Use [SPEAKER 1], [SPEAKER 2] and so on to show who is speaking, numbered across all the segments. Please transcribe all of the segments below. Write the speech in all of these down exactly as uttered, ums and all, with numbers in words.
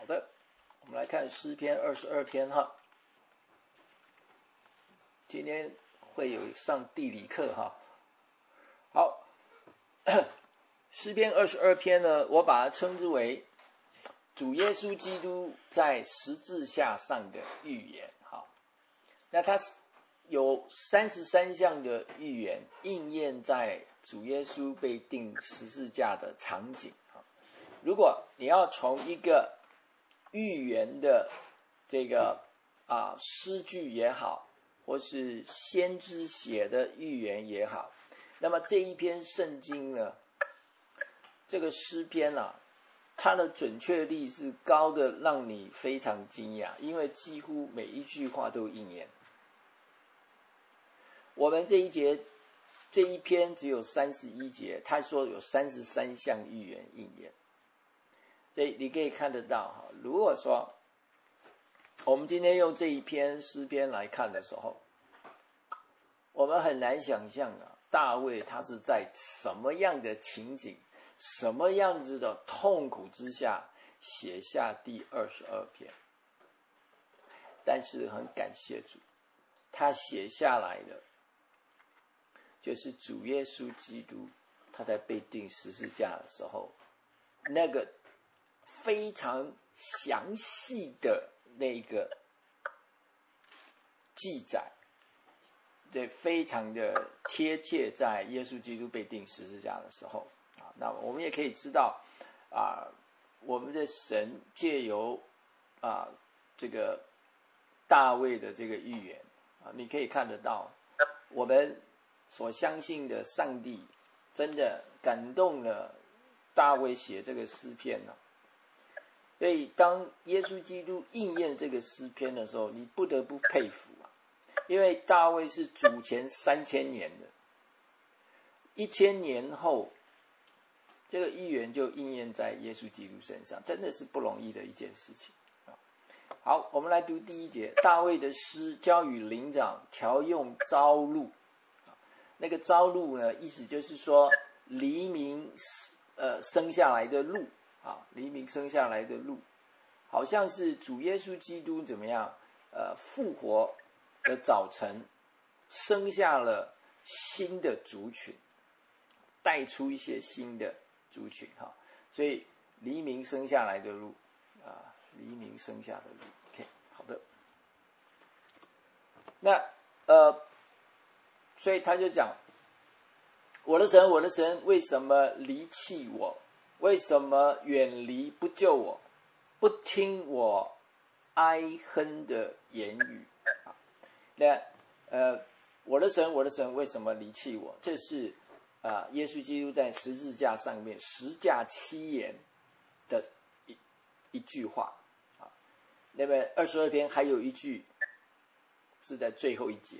[SPEAKER 1] 的，我们来看诗篇二十二篇哈。今天会有上地理课哈。好，诗篇二十二篇呢，我把它称之为主耶稣基督在十字架上的预言哈。那它有三十三项的预言应验在主耶稣被钉十字架的场景。如果你要从一个预言的这个啊诗句也好，或是先知写的预言也好，那么这一篇圣经呢，这个诗篇啊，它的准确率是高的让你非常惊讶，因为几乎每一句话都应验。我们这一节这一篇只有三十一节，他说有三十三项预言应验，所以你可以看得到哈。如果说我们今天用这一篇诗篇来看的时候，我们很难想象啊，大卫他是在什么样的情景、什么样子的痛苦之下写下第二十二篇。但是很感谢主，他写下来的就是主耶稣基督他在被钉十字架的时候，那个非常详细的那个记载，对，非常的贴切在耶稣基督被钉十字架的时候啊。那我们也可以知道啊，我们的神借由啊这个大卫的这个预言啊，你可以看得到我们所相信的上帝真的感动了大卫写这个诗篇了。所以当耶稣基督应验这个诗篇的时候，你不得不佩服啊，因为大卫是主前三千年的，一千年后这个预言就应验在耶稣基督身上，真的是不容易的一件事情。好，我们来读第一节，大卫的诗交与灵长调用朝露。那个朝露呢，意思就是说黎明呃生下来的露啊，黎明生下来的露，好像是主耶稣基督怎么样呃复活的早晨，生下了新的族群，带出一些新的族群哈，所以黎明生下来的露啊，黎明生下的露 ，OK， 好的，那呃。所以他就讲，我的神，我的神，为什么离弃我？为什么远离不救我？不听我哀哼的言语。那呃，我的神，我的神，为什么离弃我？这是啊、呃，耶稣基督在十字架上面十架七言的一一句话啊。那么二十二篇还有一句是在最后一节。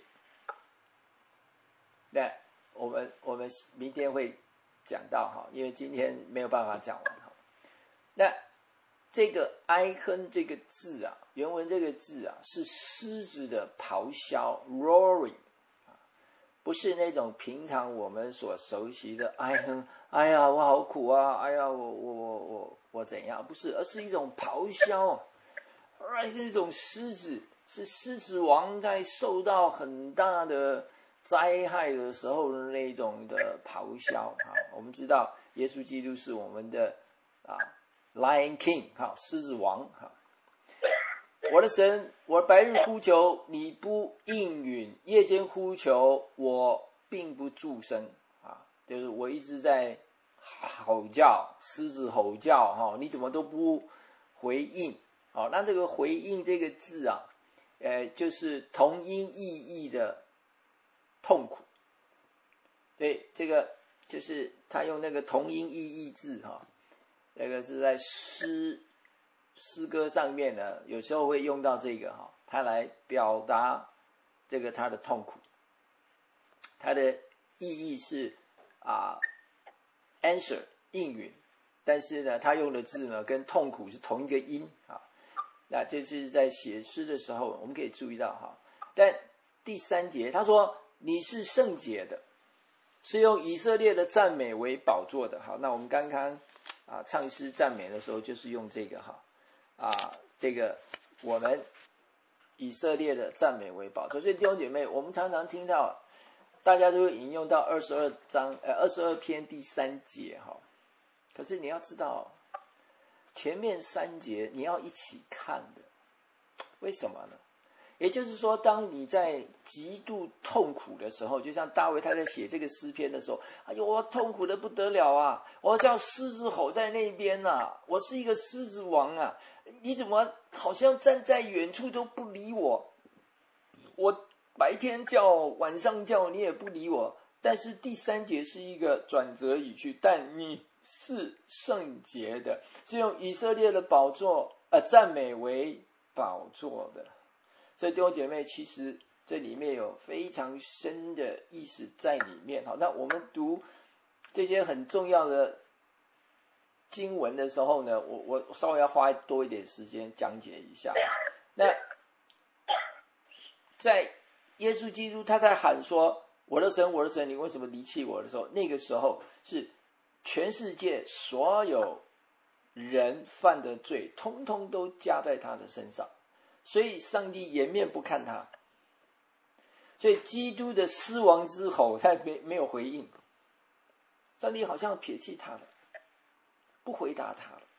[SPEAKER 1] 那我们我们明天会讲到哈，因为今天没有办法讲完哈。那这个哀哼这个字啊，原文这个字啊是狮子的咆哮 roaring， 不是那种平常我们所熟悉的哀哼，哎呀我好苦啊，哎呀我我我我我怎样，不是，而是一种咆哮啊，而是一种狮子，是狮子王在受到很大的灾害的时候的那种的咆哮啊。我们知道耶稣基督是我们的啊 Lion King 哈，狮子王哈。我的神，我白日呼求你不应允，夜间呼求我并不助声啊，就是我一直在吼叫，狮子吼叫哈，你怎么都不回应？好，那这个回应这个字啊，呃，就是同音异义的痛苦。对，这个就是他用那个同音异义字哈，那个是在诗诗歌上面呢，有时候会用到这个哈，他来表达这个他的痛苦。它的意义是啊 answer 应允，但是呢，他用的字呢跟痛苦是同一个音啊。那这是在写诗的时候，我们可以注意到哈。但第三节他说你是圣洁的，是用以色列的赞美为宝座的。好，那我们刚刚啊唱诗赞美的时候就是用这个哈。 啊这个我们以色列的赞美为宝座。所以弟兄姐妹，我们常常听到大家都会引用到二十二章呃二十二篇第三节哈，可是你要知道前面三节你要一起看的，为什么呢？也就是说，当你在极度痛苦的时候，就像大卫他在写这个诗篇的时候，哎呦，我痛苦的不得了啊！我像狮子吼在那边啊，我是一个狮子王啊，你怎么好像站在远处都不理我？我白天叫，晚上叫，你也不理我。但是第三节是一个转折语句，但你是圣洁的，是用以色列的宝座呃赞美为宝座的。所以弟兄姐妹，其实这里面有非常深的意思在里面。好，那我们读这些很重要的经文的时候呢，我我稍微要花多一点时间讲解一下。那在耶稣基督他在喊说我的神我的神你为什么离弃我的时候，那个时候是全世界所有人犯的罪通通都加在他的身上，所以上帝颜面不看他，所以基督的狮王之吼他没没有回应，上帝好像撇弃他了，不回答他了。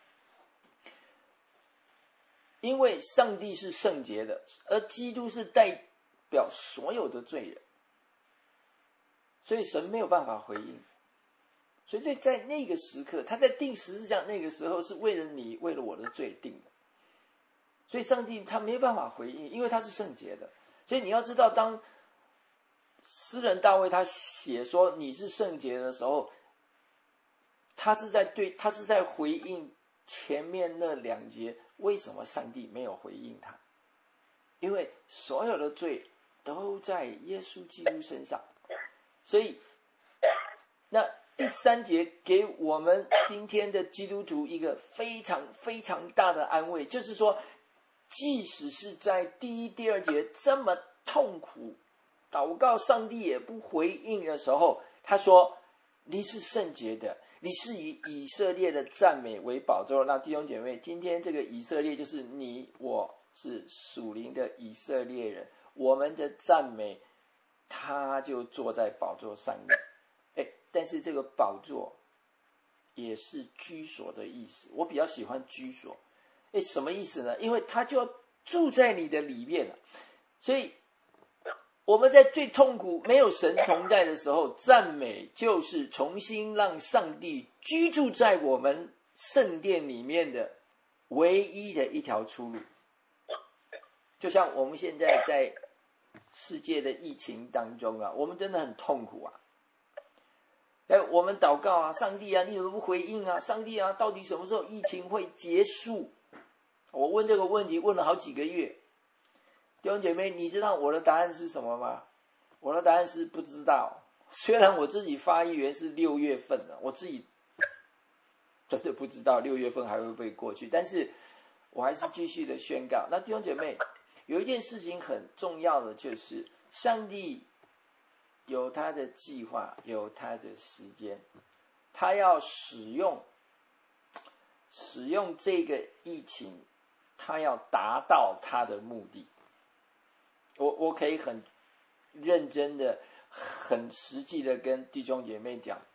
[SPEAKER 1] 因为上帝是圣洁的，而基督是代表所有的罪人，所以神没有办法回应。所以在那个时刻，他在定十字架那个时候是为了你为了我的罪定的，所以上帝他没办法回应，因为他是圣洁的。所以你要知道，当诗人大卫他写说你是圣洁的时候，他是在对他是在回应前面那两节为什么上帝没有回应他，因为所有的罪都在耶稣基督身上。所以那第三节给我们今天的基督徒一个非常非常大的安慰，就是说即使是在第一第二节这么痛苦祷告上帝也不回应的时候，他说你是圣洁的，你是以以色列的赞美为宝座。那弟兄姐妹，今天这个以色列就是你我，是属灵的以色列人，我们的赞美他就坐在宝座上面。诶但是这个宝座也是居所的意思，我比较喜欢居所。诶什么意思呢？因为他就要住在你的里面了。所以我们在最痛苦没有神同在的时候，赞美就是重新让上帝居住在我们圣殿里面的唯一的一条出路。就像我们现在在世界的疫情当中啊，我们真的很痛苦啊。哎，我们祷告啊，上帝啊，你怎么不回应啊？上帝啊，到底什么时候疫情会结束？我问这个问题问了好几个月。弟兄姐妹，你知道我的答案是什么吗？我的答案是不知道。虽然我自己发言是六月份了，我自己真的不知道六月份还会不会过去，但是我还是继续的宣告。那弟兄姐妹，有一件事情很重要的，就是上帝有他的计划，有他的时间，他要使用使用这个疫情，他要达到他的目的。我我可以很认真的很实际的跟弟兄姐妹讲，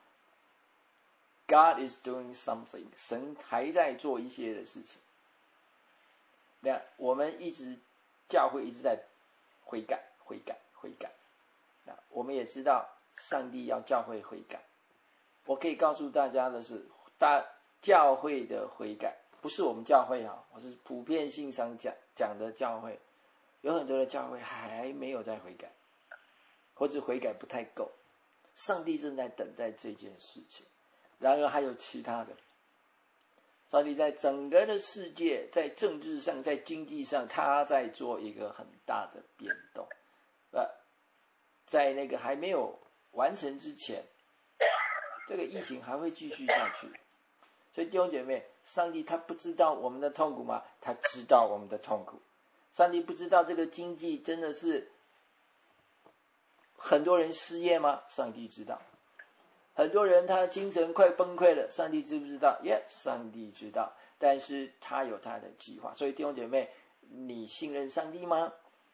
[SPEAKER 1] God is doing something， 神还在做一些的事情。那我们一直教会一直在悔改悔改悔改，那我们也知道上帝要教会悔改。我可以告诉大家的是，大教会的悔改不是我们教会啊，我是普遍性上讲讲的教会，有很多的教会还没有在悔改，或者悔改不太够，上帝正在等待这件事情。然而还有其他的，上帝在整个的世界，在政治上，在经济上，他在做一个很大的变动。呃，在那个还没有完成之前，这个疫情还会继续下去。所以弟兄姐妹，上帝他不知道我们的痛苦吗？他知道我们的痛苦。上帝不知道这个经济真的是很多人失业吗？上帝知道。 很多人他精神快崩溃了，上帝知不知道 ？Yes， 上帝知道，但是他有他的计划。所以弟兄姐妹，你信任上帝吗？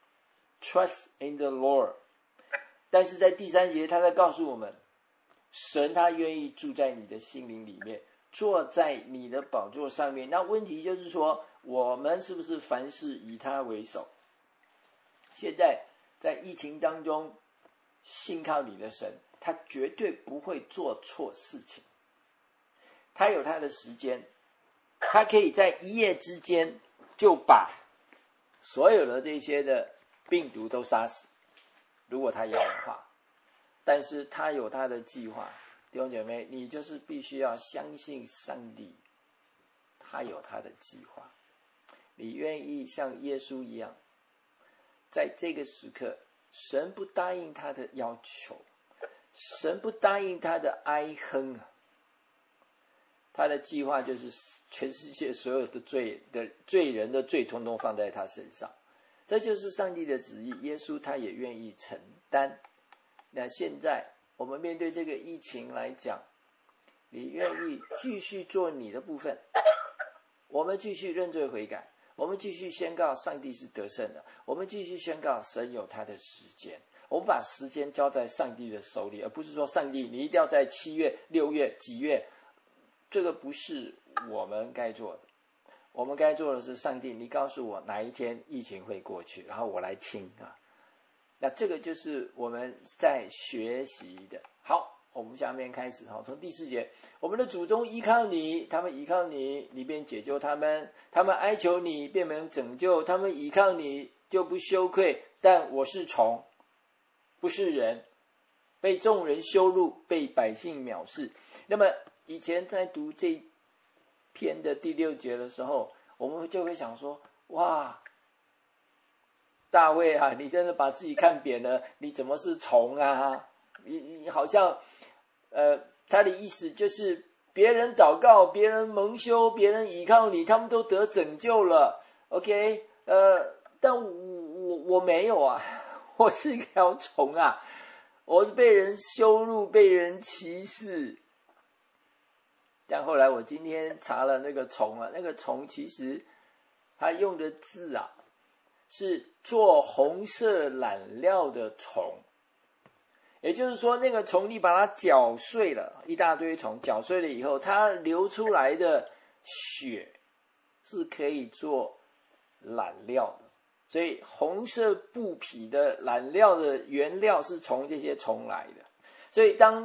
[SPEAKER 1] Trust in the Lord。 但是在第三节他在告诉我们，神他愿意住在你的心灵里面，坐在你的宝座上面。那问题就是说，我们是不是凡事以他为首？现在在疫情当中，信靠你的神，他绝对不会做错事情。他有他的时间，他可以在一夜之间就把所有的这些的病毒都杀死，如果他要的话。但是他有他的计划，弟兄姐妹，你就是必须要相信上帝，他有他的计划。你愿意像耶稣一样，在这个时刻，神不答应他的要求，神不答应他的哀哼啊，他的计划就是全世界所有的罪的罪人的罪统统放在他身上，这就是上帝的旨意。耶稣他也愿意承担。那现在我们面对这个疫情来讲，你愿意继续做你的部分，我们继续认罪悔改，我们继续宣告上帝是得胜的，我们继续宣告神有他的时间，我们把时间交在上帝的手里，而不是说上帝你一定要在七月六月几月，这个不是我们该做的。我们该做的是，上帝你告诉我哪一天疫情会过去，然后我来听啊。那这个就是我们在学习的。好，我们下面开始，从第四节，我们的祖宗依靠你，他们依靠你，你便解救他们，他们哀求你，便能拯救，他们依靠你，就不羞愧。但我是虫，不是人，被众人羞辱，被百姓藐视。那么以前在读这篇的第六节的时候，我们就会想说，哇，大卫啊，你真的把自己看扁了，你怎么是虫啊？你你好像呃，他的意思就是别人祷告，别人蒙羞，别人倚靠你，他们都得拯救了。OK， 呃，但我我我没有啊，我是一条虫啊，我是被人羞辱，被人歧视。但后来我今天查了那个虫啊，那个虫其实他用的字啊，是做红色染料的虫，也就是说那个虫你把它搅碎了，一大堆虫搅碎了以后，它流出来的血是可以做染料的，所以红色布匹的染料的原料是从这些虫来的。所以当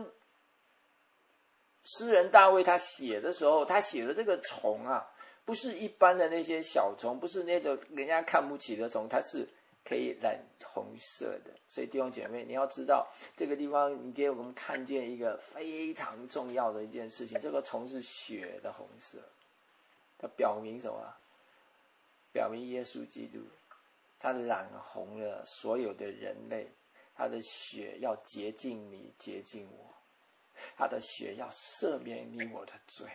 [SPEAKER 1] 诗人大卫他写的时候，他写的这个虫啊，不是一般的那些小虫，不是那种人家看不起的虫，它是可以染红色的。所以弟兄姐妹，你要知道这个地方你给我们看见一个非常重要的一件事情，这个虫是血的红色，它表明什么？表明耶稣基督他染红了所有的人类，他的血要洁净你，洁净我，他的血要赦免你我的罪，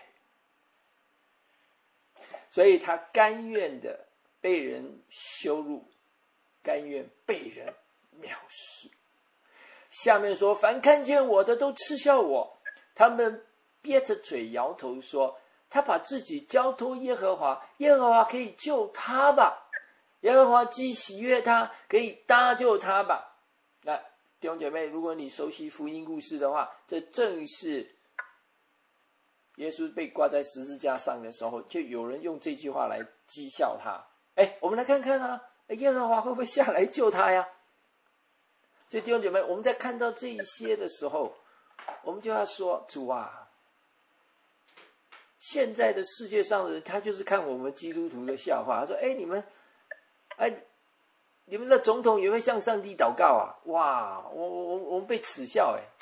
[SPEAKER 1] 所以他甘愿的被人羞辱，甘愿被人藐视。下面说，凡看见我的都嗤笑我，他们憋着嘴摇头说，他把自己交托耶和华，耶和华可以救他吧，耶和华既喜悦他，可以搭救他吧。那弟兄姐妹，如果你熟悉福音故事的话，这正是耶稣被挂在十字架上的时候，就有人用这句话来讥笑他。哎，我们来看看啊，耶和华会不会下来救他呀？所以弟兄姐妹，我们在看到这一些的时候，我们就要说，主啊，现在的世界上的人，他就是看我们基督徒的笑话。他说，哎，你们，哎，你们的总统也会向上帝祷告啊？哇，我我我们被耻笑哎。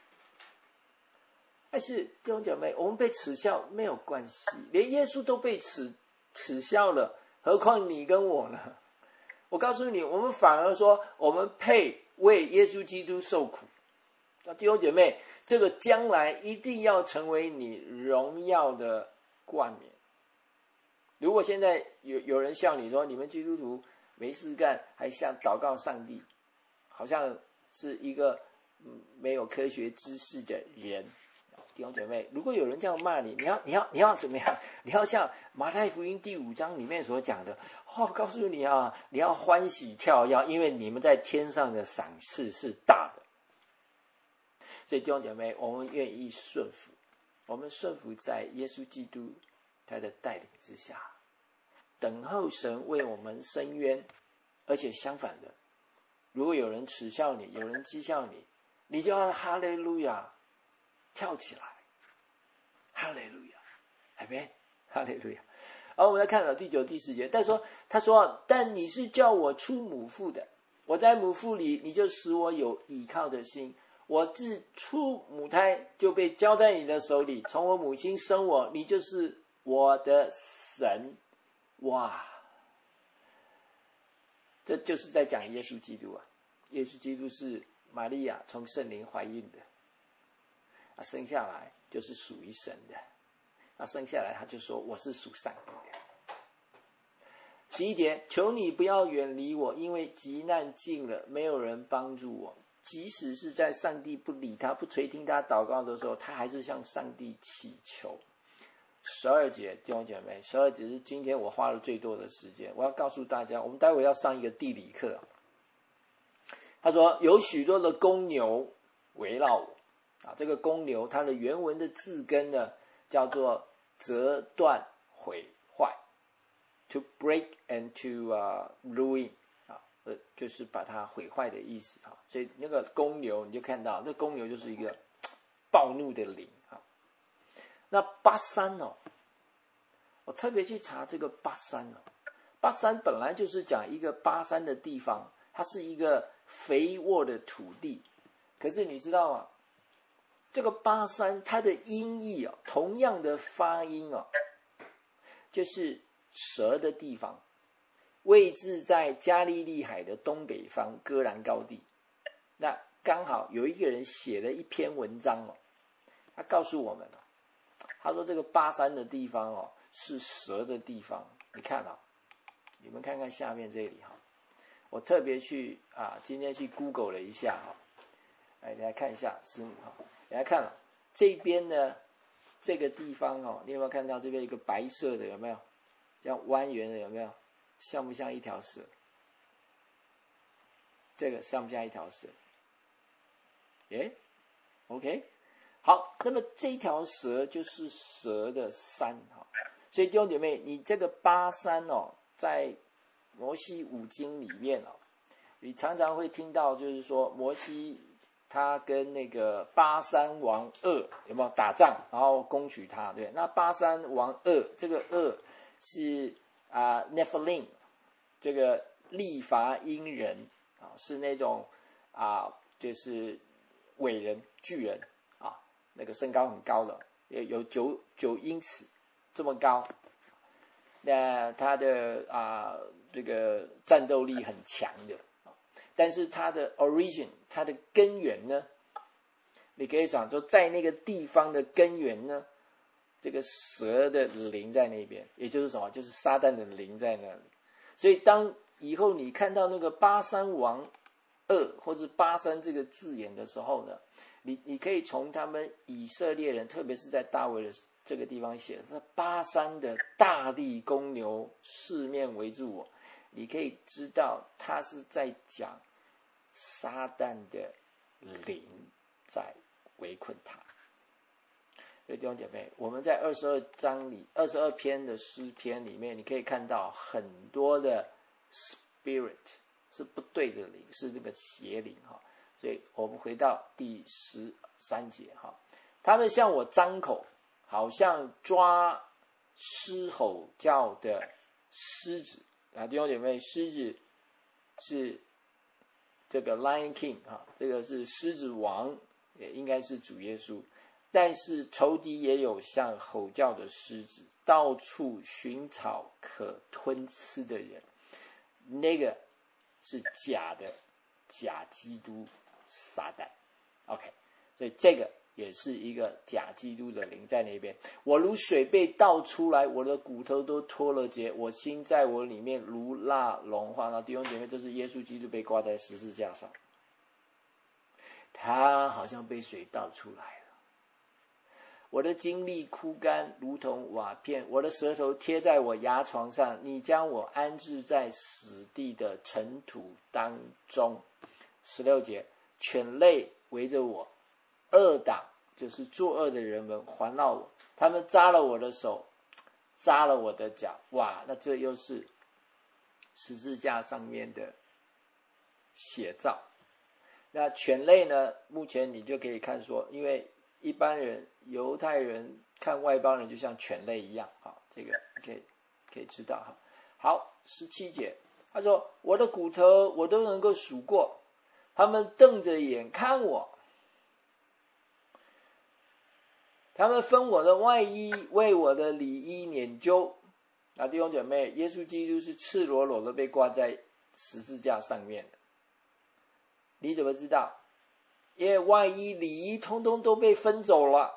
[SPEAKER 1] 但是弟兄姐妹，我们被耻笑没有关系，连耶稣都被耻耻笑了，何况你跟我呢？我告诉你，我们反而说我们配为耶稣基督受苦。那弟兄姐妹，这个将来一定要成为你荣耀的冠冕。如果现在有有人笑你说，你们基督徒没事干还向祷告上帝，好像是一个、嗯、没有科学知识的人， 弟兄姐妹，如果有人这样骂你，你要你要你要怎么样？你要像马太福音第五章里面所讲的，哦，告诉你啊，你要欢喜跳跃，因为你们在天上的赏赐是大的。所以弟兄姐妹，我们愿意顺服，我们顺服在耶稣基督他的带领之下，等候神为我们伸冤。而且相反的，如果有人耻笑你，有人讥笑你，你就要哈利路亚，跳起来，哈利路亚，阿们，哈利路亚。好，我们来看到第九、第十节，但说他说，但你是叫我出母腹的，我在母腹里，你就使我有倚靠的心。我自出母胎就被交在你的手里，从我母亲生我，你就是我的神。哇！这就是在讲耶稣基督啊，耶稣基督是玛利亚从圣灵怀孕的，啊，生下来就是属于神的，啊，生下来他就说我是属上帝的。十一节，求你不要远离我，因为急难近了，没有人帮助我。即使是在上帝不理他、不垂听他祷告的时候，他还是向上帝祈求。十二节，弟兄姐妹，十二节是今天我花了最多的时间。我要告诉大家，我们待会要上一个地理课。他说有许多的公牛围绕我啊，这个公牛它的原文的字根呢叫做折断毁坏 ，to break and to、uh, ruin 啊，呃，就是把它毁坏的意思啊。所以那个公牛你就看到，这公牛就是一个暴怒的灵啊。那巴珊哦，我特别去查这个巴珊哦，巴珊本来就是讲一个巴珊的地方，它是一个肥沃的土地。可是你知道吗？这个巴珊它的音译哦，同样的发音哦，就是蛇的地方，位置在加利利海的东北方戈兰高地。那刚好有一个人写了一篇文章哦，他告诉我们哦，他说这个巴珊的地方哦是蛇的地方。你看啊，你们看看下面这里哈，我特别去啊今天去 Google 了一下哈，哎，大家看一下师母哈，大家看了这边呢这个地方哦，你有没有看到这边一个白色的有没有？这样蜿蜒的有没有？像不像一条蛇？这个像不像一条蛇？诶 OK。好，那么这条蛇就是蛇的山哈，所以弟兄姐妹，你这个巴珊哦，在摩西五经里面哦，你常常会听到，就是说摩西他跟那个巴珊王噩有没有打仗，然后攻取他，对？那巴珊王噩这个噩是啊 Nephilim 这个利伐因人啊，是那种啊就是伟人巨人。那个身高很高的，有九九英尺这么高，那他的啊这个战斗力很强的，但是他的 origin 他的根源呢，你可以想说在那个地方的根源呢，这个蛇的灵在那边，也就是什么，就是撒旦的灵在那里。所以当以后你看到那个巴珊王噩或者巴珊这个字眼的时候呢，你你可以从他们以色列人，特别是在大卫的这个地方写的巴珊的大力公牛四面围住我，你可以知道他是在讲撒旦的灵在围困他。所以弟兄姐妹，我们在二十二章里二十二篇的诗篇里面，你可以看到很多的 spirit 是不对的灵，是这个邪灵哈。所以我们回到第十三节哈，他们向我张口，好像抓狮吼叫的狮子啊，弟兄姐妹，狮子是这个 Lion King 哈，这个是狮子王，也应该是主耶稣。但是仇敌也有像吼叫的狮子，到处寻找可吞吃的人，那个是假的假基督撒旦 OK， 所以这个也是一个假基督的灵在那边。我如水被倒出来，我的骨头都脱了节，我心在我里面如蜡融化。那弟兄姐妹，这是耶稣基督被挂在十字架上，他好像被水倒出来了， 我的精力枯干，如同瓦片，我的舌头贴在我牙床上，你将我安置在死地的尘土当中。十六节，犬类围着我，恶党就是作恶的人们环绕我，他们扎了我的手，扎了我的脚。哇，那这又是十字架上面的写照。那犬类呢，目前你就可以看说，因为一般人犹太人看外邦人就像犬类一样，好，这个可以可以知道哈。好，十七节，他说我的骨头我都能够数过，他们瞪着眼看我，他们分我的外衣，为我的里衣研究。那弟兄姐妹，耶稣基督是赤裸裸的被挂在十字架上面的，你怎么知道？因为外衣里衣通通都被分走了，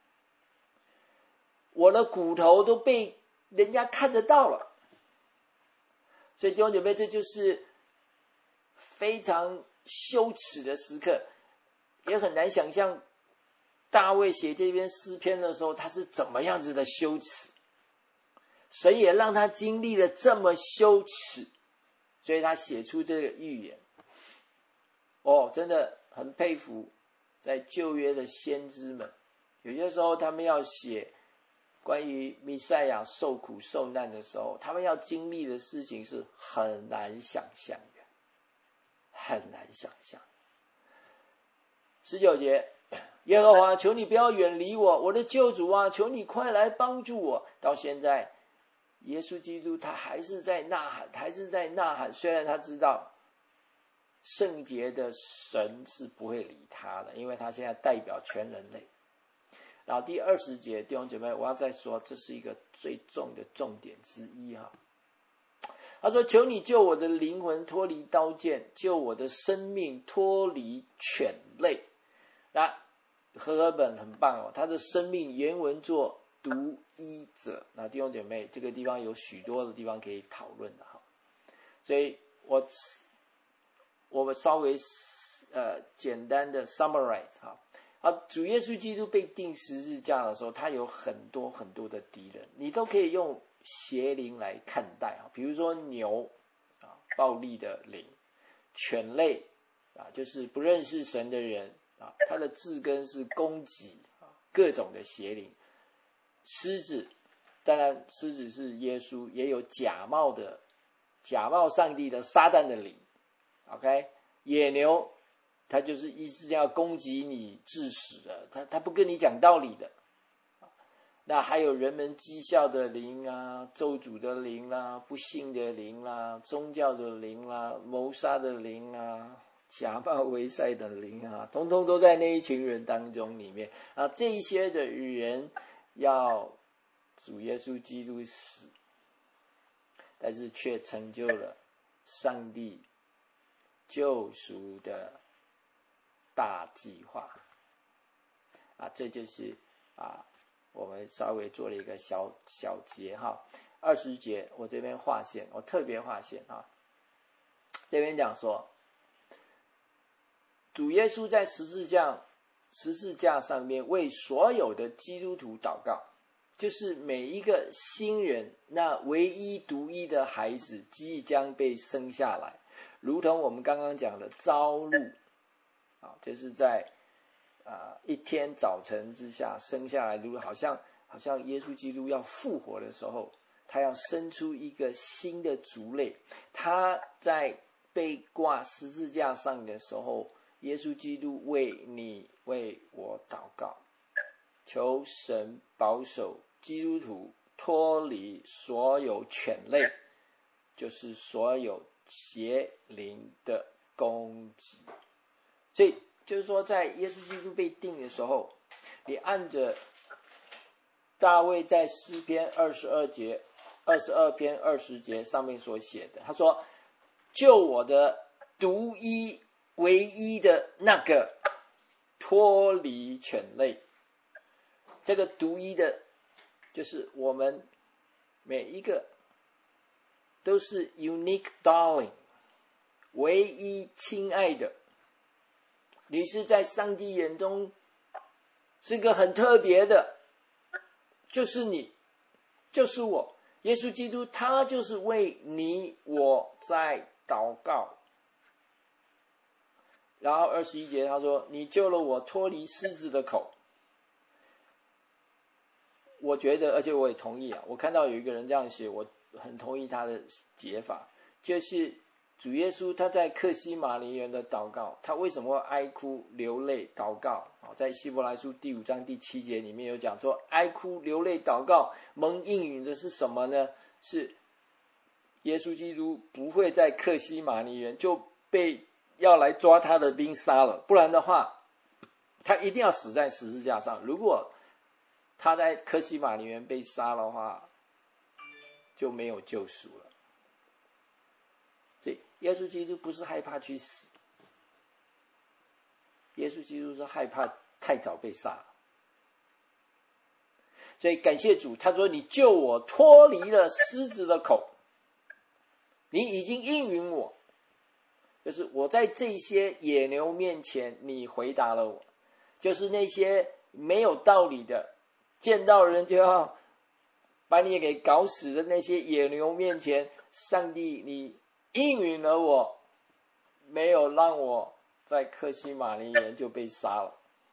[SPEAKER 1] 我的骨头都被人家看得到了。所以弟兄姐妹，这就是非常羞耻的时刻，也很难想象大卫写这篇诗篇的时候他是怎么样子的羞耻。神也让他经历了这么羞耻，所以他写出这个预言。哦，真的很佩服在旧约的先知们，有些时候他们要写关于弥赛亚受苦受难的时候，他们要经历的事情是很难想象的，很难想象。十九节，耶和华，求你不要远离我，我的救主啊，求你快来帮助我。到现在耶稣基督他还是在呐喊，还是在呐喊，虽然他知道圣洁的神是不会理他的，因为他现在代表全人类。然后第二十节，弟兄姐妹，我要再说，这是一个最重的重点之一哈。他说：“求你救我的灵魂脱离刀剑，救我的生命脱离犬类。”那和合本很棒哦，他的生命原文做独一者。那弟兄姐妹，这个地方有许多的地方可以讨论的哈。所以我我们稍微呃简单的 summarize 哈。啊，主耶稣基督被钉十字架的时候，他有很多很多的敌人，你都可以用邪灵来看待啊，比如说牛啊，暴力的灵；犬类啊，就是不认识神的人啊，它的字根是攻击啊，各种的邪灵；狮子，当然狮子是耶稣，也有假冒的、假冒上帝的撒旦的灵。OK， 野牛。他就是一直要攻击你致死的，他他不跟你讲道理的。那还有人们讥笑的灵啊，咒诅的灵啦、啊，不信的灵啦、啊，宗教的灵啦、啊，谋杀的灵啊，假冒为善的灵啊，通通都在那一群人当中里面啊。这些的人要主耶稣基督死，但是却成就了上帝救赎的大计划啊，这就是啊，我们稍微做了一个小小节哈。二十节我这边划线，我特别划线啊。这边讲说，主耶稣在十字架十字架上面为所有的基督徒祷告，就是每一个新人，那唯一独一的孩子即将被生下来，如同我们刚刚讲的朝露。啊，就是在啊、呃、一天早晨之下生下来，如果好像好像耶稣基督要复活的时候，他要生出一个新的族类。他在被挂十字架上的时候，耶稣基督为你为我祷告，求神保守基督徒脱离所有犬类，就是所有邪灵的攻击。所以就是说，在耶稣基督被钉的时候，你按着大卫在诗篇二十二节、二十二篇二十节上面所写的，他说：“救我的独一唯一的那个脱离犬类。”这个独一的，就是我们每一个都是 unique darling， 唯一亲爱的。你是在上帝眼中是个很特别的， 就是你，就是我。耶稣基督他就是为你我在祷告。然后二十一节他说，你救了我脱离狮子的口。我觉得，而且我也同意啊，我看到有一个人这样写，我很同意他的解法，就是主耶稣他在客西马尼园的祷告，他为什么会哀哭流泪祷告？在希伯来书第五章第七节里面有讲说，哀哭流泪祷告蒙应允的是什么呢？是耶稣基督不会在客西马尼园就被要来抓他的兵杀了，不然的话他一定要死在十字架上。如果他在客西马尼园被杀的话，就没有救赎了。所以耶稣基督不是害怕去死，耶稣基督是害怕太早被杀。所以感谢主，他说你救我脱离了狮子的口，你已经应允我，就是我在这些野牛面前你回答了我，就是那些没有道理的见到人就要把你给搞死的那些野牛面前，上帝你应允了我，没有让我在客西马尼园就被杀了，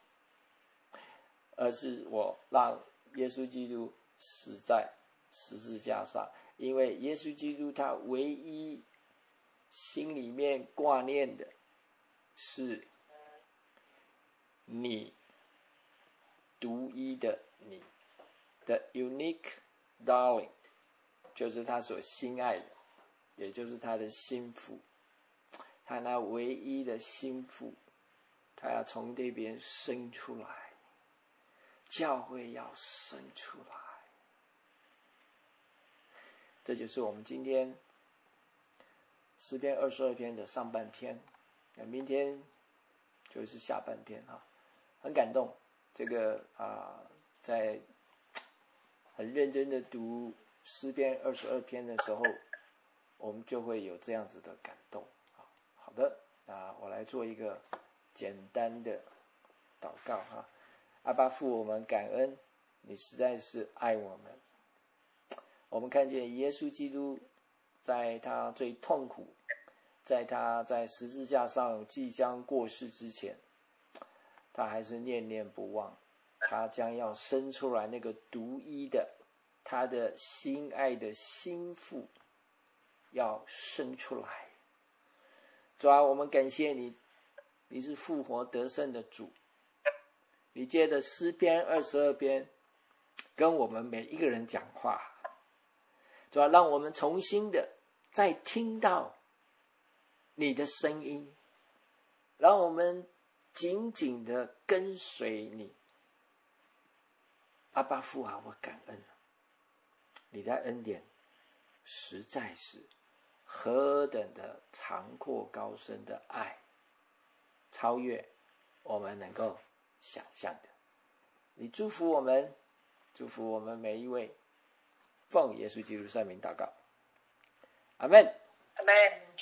[SPEAKER 1] 而是我让耶稣基督死在十字架上。因为耶稣基督他唯一心里面挂念的是你，独一的你的 unique darling， 就是他所心爱的，也就是他的心腹，他那唯一的心腹，他要从这边生出来，教会要生出来。这就是我们今天诗篇二十二篇的上半篇，明天就是下半篇哈，很感动。这个啊、呃，在很认真的读诗篇二十二篇的时候，我们就会有这样子的感动。好的，那我来做一个简单的祷告哈。阿爸父，我们感恩你实在是爱我们。我们看见耶稣基督在他最痛苦，在他在十字架上即将过世之前，他还是念念不忘，他将要生出来那个独一的他的心爱的心腹要生出来。主啊，我们感谢你，你是复活得胜的主，你借着诗篇二十二篇跟我们每一个人讲话，主啊，让我们重新的再听到你的声音，让我们紧紧的跟随你。阿爸父啊，我感恩你的恩典实在是何等的长阔高深的爱，超越我们能够想象的。你祝福我们，祝福我们每一位，奉耶稣基督圣名祷告，阿们，
[SPEAKER 2] 阿们。